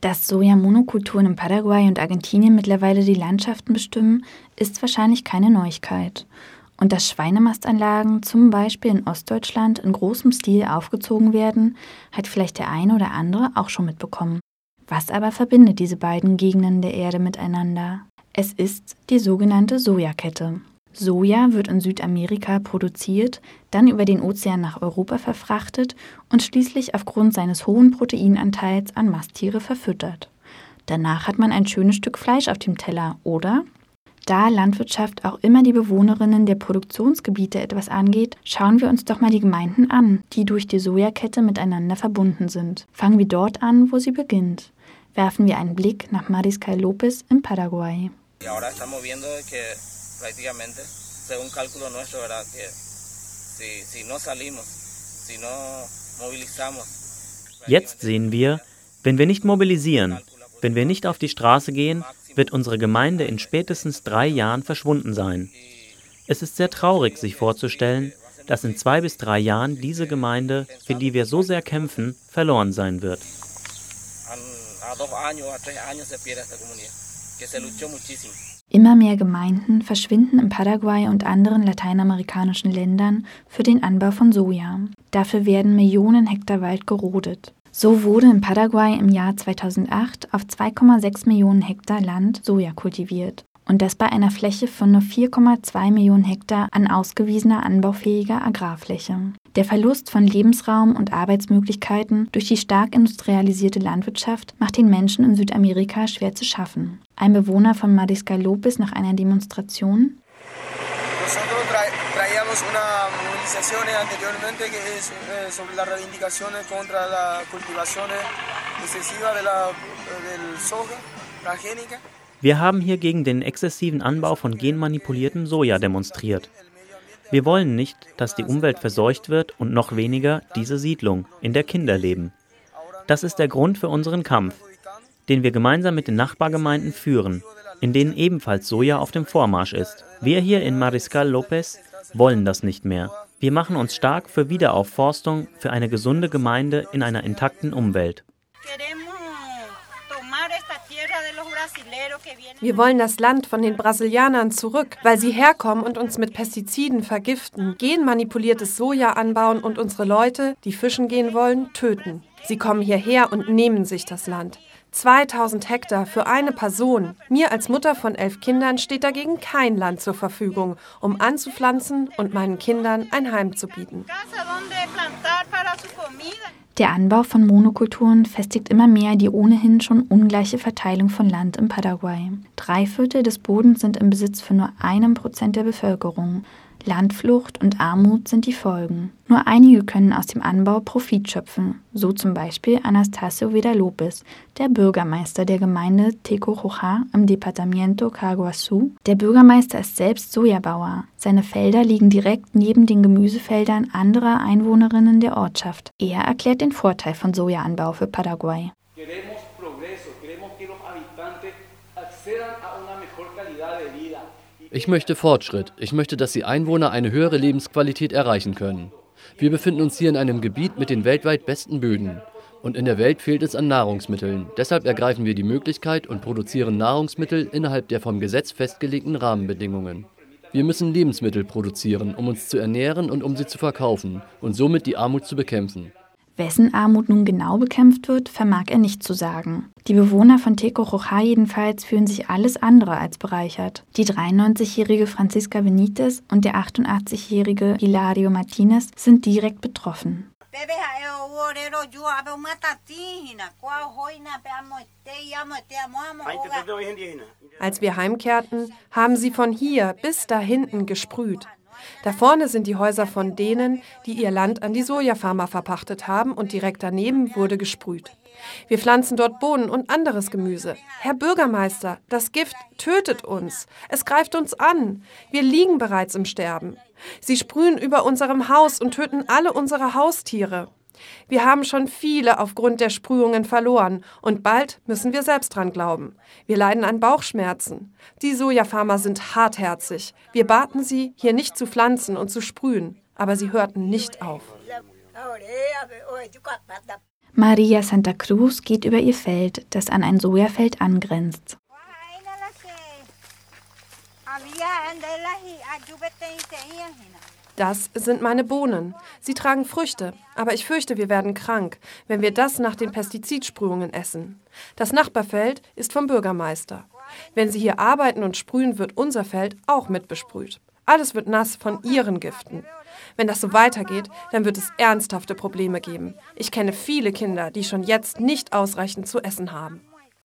Dass Sojamonokulturen in Paraguay und Argentinien mittlerweile die Landschaften bestimmen, ist wahrscheinlich keine Neuigkeit. Und dass Schweinemastanlagen zum Beispiel in Ostdeutschland in großem Stil aufgezogen werden, hat vielleicht der eine oder andere auch schon mitbekommen. Was aber verbindet diese beiden Gegenden der Erde miteinander? Es ist die sogenannte Sojakette. Soja wird in Südamerika produziert, dann über den Ozean nach Europa verfrachtet und schließlich aufgrund seines hohen Proteinanteils an Masttiere verfüttert. Danach hat man ein schönes Stück Fleisch auf dem Teller, oder? Da Landwirtschaft auch immer die Bewohnerinnen der Produktionsgebiete etwas angeht, schauen wir uns doch mal die Gemeinden an, die durch die Sojakette miteinander verbunden sind. Fangen wir dort an, wo sie beginnt. Werfen wir einen Blick nach Mariscal López in Paraguay. Jetzt sehen wir, wenn wir nicht mobilisieren, wenn wir nicht auf die Straße gehen, wird unsere Gemeinde in spätestens 3 Jahren verschwunden sein. Es ist sehr traurig, sich vorzustellen, dass in 2 bis 3 Jahren diese Gemeinde, für die wir so sehr kämpfen, verloren sein wird. Immer mehr Gemeinden verschwinden in Paraguay und anderen lateinamerikanischen Ländern für den Anbau von Soja. Dafür werden Millionen Hektar Wald gerodet. So wurde in Paraguay im Jahr 2008 auf 2,6 Millionen Hektar Land Soja kultiviert. Und das bei einer Fläche von nur 4,2 Millionen Hektar an ausgewiesener anbaufähiger Agrarfläche. Der Verlust von Lebensraum und Arbeitsmöglichkeiten durch die stark industrialisierte Landwirtschaft macht den Menschen in Südamerika schwer zu schaffen. Ein Bewohner von Mariscal López nach einer Demonstration: Nosotros traíamos una movilización anteriormente que es sobre las reivindicaciones contra la cultivación excesiva del soja transgénica. Wir haben hier gegen den exzessiven Anbau von genmanipuliertem Soja demonstriert. Wir wollen nicht, dass die Umwelt verseucht wird und noch weniger diese Siedlung, in der Kinder leben. Das ist der Grund für unseren Kampf, den wir gemeinsam mit den Nachbargemeinden führen, in denen ebenfalls Soja auf dem Vormarsch ist. Wir hier in Mariscal López wollen das nicht mehr. Wir machen uns stark für Wiederaufforstung, für eine gesunde Gemeinde in einer intakten Umwelt. Wir wollen das Land von den Brasilianern zurück, weil sie herkommen und uns mit Pestiziden vergiften, genmanipuliertes Soja anbauen und unsere Leute, die fischen gehen wollen, töten. Sie kommen hierher und nehmen sich das Land. 2000 Hektar für eine Person. Mir als Mutter von 11 Kindern steht dagegen kein Land zur Verfügung, um anzupflanzen und meinen Kindern ein Heim zu bieten. Der Anbau von Monokulturen festigt immer mehr die ohnehin schon ungleiche Verteilung von Land in Paraguay. 3/4 des Bodens sind im Besitz von nur 1% der Bevölkerung. Landflucht und Armut sind die Folgen. Nur einige können aus dem Anbau Profit schöpfen, so zum Beispiel Anastasio Vidal-López, der Bürgermeister der Gemeinde Tecojojá im Departamento Caguazú. Der Bürgermeister ist selbst Sojabauer. Seine Felder liegen direkt neben den Gemüsefeldern anderer Einwohnerinnen der Ortschaft. Er erklärt den Vorteil von Sojaanbau für Paraguay. Ich möchte Fortschritt. Ich möchte, dass die Einwohner eine höhere Lebensqualität erreichen können. Wir befinden uns hier in einem Gebiet mit den weltweit besten Böden. Und in der Welt fehlt es an Nahrungsmitteln. Deshalb ergreifen wir die Möglichkeit und produzieren Nahrungsmittel innerhalb der vom Gesetz festgelegten Rahmenbedingungen. Wir müssen Lebensmittel produzieren, um uns zu ernähren und um sie zu verkaufen und somit die Armut zu bekämpfen. Wessen Armut nun genau bekämpft wird, vermag er nicht zu sagen. Die Bewohner von Tecojojá jedenfalls fühlen sich alles andere als bereichert. Die 93-jährige Francisca Benítez und der 88-jährige Hilario Martínez sind direkt betroffen. Als wir heimkehrten, haben sie von hier bis da hinten gesprüht. Da vorne sind die Häuser von denen, die ihr Land an die Sojafarmer verpachtet haben, und direkt daneben wurde gesprüht. Wir pflanzen dort Bohnen und anderes Gemüse. Herr Bürgermeister, das Gift tötet uns. Es greift uns an. Wir liegen bereits im Sterben. Sie sprühen über unserem Haus und töten alle unsere Haustiere. Wir haben schon viele aufgrund der Sprühungen verloren und bald müssen wir selbst dran glauben. Wir leiden an Bauchschmerzen. Die Sojafarmer sind hartherzig. Wir baten sie, hier nicht zu pflanzen und zu sprühen, aber sie hörten nicht auf. Maria Santa Cruz geht über ihr Feld, das an ein Sojafeld angrenzt. Das sind meine Bohnen. Sie tragen Früchte, aber ich fürchte, wir werden krank, wenn wir das nach den Pestizidsprühungen essen. Das Nachbarfeld ist vom Bürgermeister. Wenn Sie hier arbeiten und sprühen, wird unser Feld auch mit besprüht. Alles wird nass von Ihren Giften. Wenn das so weitergeht, dann wird es ernsthafte Probleme geben. Ich kenne viele Kinder, die schon jetzt nicht ausreichend zu essen haben.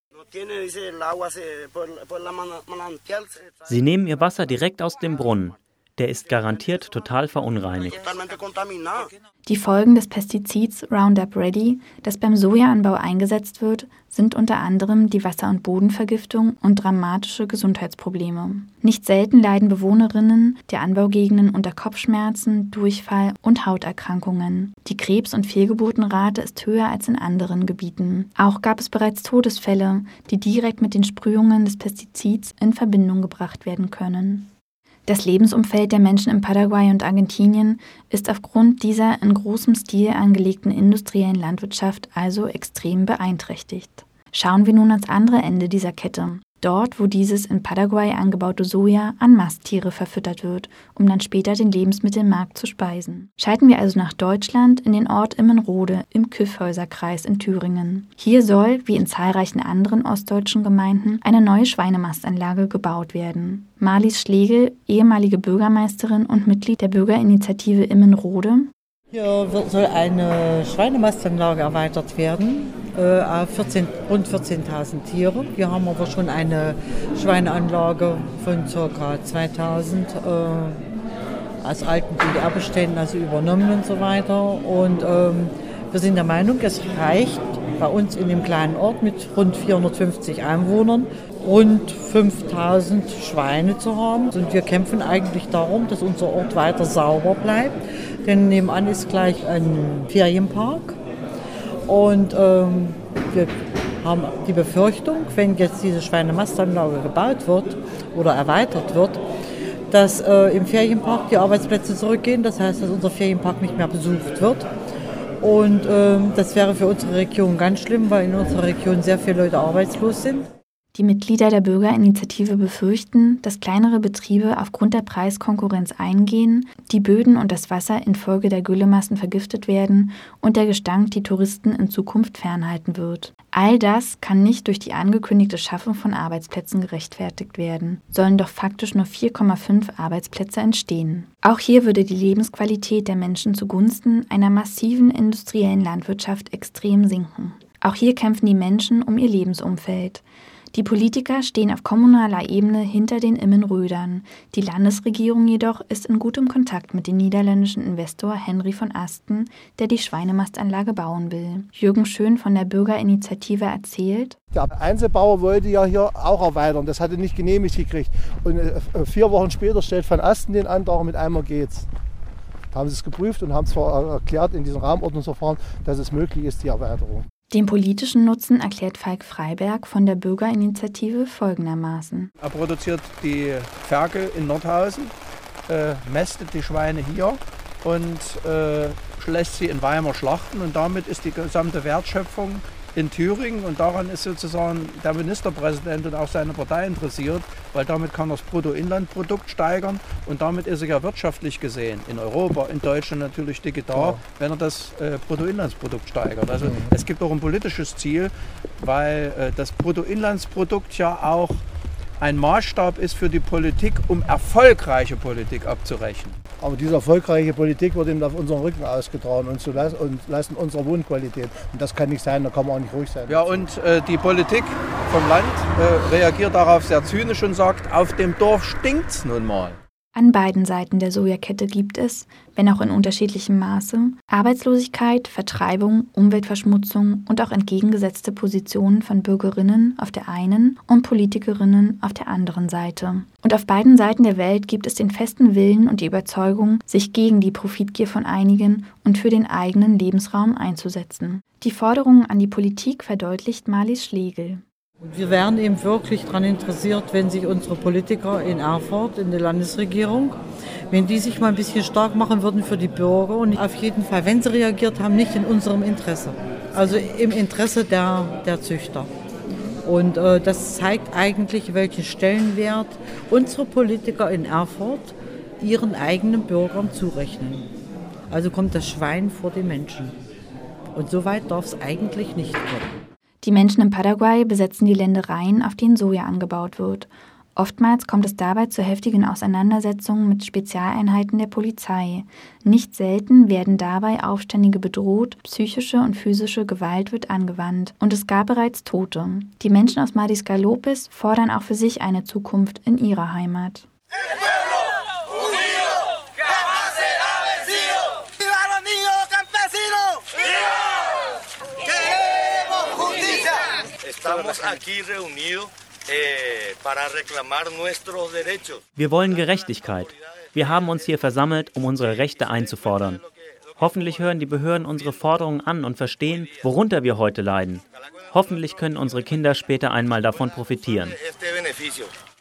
Sie nehmen ihr Wasser direkt aus dem Brunnen. Der ist garantiert total verunreinigt. Die Folgen des Pestizids Roundup Ready, das beim Sojaanbau eingesetzt wird, sind unter anderem die Wasser- und Bodenvergiftung und dramatische Gesundheitsprobleme. Nicht selten leiden Bewohnerinnen der Anbaugegenden unter Kopfschmerzen, Durchfall und Hauterkrankungen. Die Krebs- und Fehlgeburtenrate ist höher als in anderen Gebieten. Auch gab es bereits Todesfälle, die direkt mit den Sprühungen des Pestizids in Verbindung gebracht werden können. Das Lebensumfeld der Menschen in Paraguay und Argentinien ist aufgrund dieser in großem Stil angelegten industriellen Landwirtschaft also extrem beeinträchtigt. Schauen wir nun ans andere Ende dieser Kette. Dort, wo dieses in Paraguay angebaute Soja an Masttiere verfüttert wird, um dann später den Lebensmittelmarkt zu speisen. Schalten wir also nach Deutschland in den Ort Immenrode im Kyffhäuserkreis in Thüringen. Hier soll, wie in zahlreichen anderen ostdeutschen Gemeinden, eine neue Schweinemastanlage gebaut werden. Marlies Schlegel, ehemalige Bürgermeisterin und Mitglied der Bürgerinitiative Immenrode. Hier soll eine Schweinemastanlage erweitert werden, auf rund 14.000 Tiere. Wir haben aber schon eine Schweineanlage von ca. 2.000 aus alten DDR-Beständen, also übernommen und so weiter. Und wir sind der Meinung, es reicht bei uns in dem kleinen Ort mit rund 450 Einwohnern, rund 5.000 Schweine zu haben. Und wir kämpfen eigentlich darum, dass unser Ort weiter sauber bleibt. Denn nebenan ist gleich ein Ferienpark und wir haben die Befürchtung, wenn jetzt diese Schweinemastanlage gebaut wird oder erweitert wird, dass im Ferienpark die Arbeitsplätze zurückgehen. Das heißt, dass unser Ferienpark nicht mehr besucht wird. Und das wäre für unsere Region ganz schlimm, weil in unserer Region sehr viele Leute arbeitslos sind. Die Mitglieder der Bürgerinitiative befürchten, dass kleinere Betriebe aufgrund der Preiskonkurrenz eingehen, die Böden und das Wasser infolge der Güllemassen vergiftet werden und der Gestank die Touristen in Zukunft fernhalten wird. All das kann nicht durch die angekündigte Schaffung von Arbeitsplätzen gerechtfertigt werden, sollen doch faktisch nur 4,5 Arbeitsplätze entstehen. Auch hier würde die Lebensqualität der Menschen zugunsten einer massiven industriellen Landwirtschaft extrem sinken. Auch hier kämpfen die Menschen um ihr Lebensumfeld. Die Politiker stehen auf kommunaler Ebene hinter den Immenrödern. Die Landesregierung jedoch ist in gutem Kontakt mit dem niederländischen Investor Henry von Asten, der die Schweinemastanlage bauen will. Jürgen Schön von der Bürgerinitiative erzählt: Der Einzelbauer wollte ja hier auch erweitern, das hatte nicht genehmigt gekriegt. Und 4 Wochen später stellt Van Asten den Antrag, mit einmal geht's. Da haben sie es geprüft und haben zwar erklärt in diesem Rahmenordnungsverfahren, dass es möglich ist, die Erweiterung. Den politischen Nutzen erklärt Falk Freiberg von der Bürgerinitiative folgendermaßen. Er produziert die Ferkel in Nordhausen, mästet die Schweine hier und lässt sie in Weimar schlachten. Und damit ist die gesamte Wertschöpfung in Thüringen. Und daran ist sozusagen der Ministerpräsident und auch seine Partei interessiert, weil damit kann er das Bruttoinlandprodukt steigern. Und damit ist er ja wirtschaftlich gesehen in Europa, in Deutschland natürlich digital, wenn er das Bruttoinlandsprodukt steigert. Also es gibt auch ein politisches Ziel, weil das Bruttoinlandsprodukt ja auch ein Maßstab ist für die Politik, um erfolgreiche Politik abzurechnen. Aber diese erfolgreiche Politik wird eben auf unseren Rücken ausgetragen und lasten unserer Wohnqualität. Und das kann nicht sein, da kann man auch nicht ruhig sein. Ja, und die Politik vom Land reagiert darauf sehr zynisch und sagt, auf dem Dorf stinkt's nun mal. An beiden Seiten der Sojakette gibt es, wenn auch in unterschiedlichem Maße, Arbeitslosigkeit, Vertreibung, Umweltverschmutzung und auch entgegengesetzte Positionen von Bürgerinnen auf der einen und Politikerinnen auf der anderen Seite. Und auf beiden Seiten der Welt gibt es den festen Willen und die Überzeugung, sich gegen die Profitgier von einigen und für den eigenen Lebensraum einzusetzen. Die Forderungen an die Politik verdeutlicht Marlies Schlegel. Wir wären eben wirklich daran interessiert, wenn sich unsere Politiker in Erfurt, in der Landesregierung, wenn die sich mal ein bisschen stark machen würden für die Bürger und auf jeden Fall, wenn sie reagiert haben, nicht in unserem Interesse. Also im Interesse der Züchter. Und das zeigt eigentlich, welchen Stellenwert unsere Politiker in Erfurt ihren eigenen Bürgern zurechnen. Also kommt das Schwein vor die Menschen. Und so weit darf es eigentlich nicht kommen. Die Menschen in Paraguay besetzen die Ländereien, auf denen Soja angebaut wird. Oftmals kommt es dabei zu heftigen Auseinandersetzungen mit Spezialeinheiten der Polizei. Nicht selten werden dabei Aufständige bedroht, psychische und physische Gewalt wird angewandt und es gab bereits Tote. Die Menschen aus Mariscal López fordern auch für sich eine Zukunft in ihrer Heimat. Wir wollen Gerechtigkeit. Wir haben uns hier versammelt, um unsere Rechte einzufordern. Hoffentlich hören die Behörden unsere Forderungen an und verstehen, worunter wir heute leiden. Hoffentlich können unsere Kinder später einmal davon profitieren.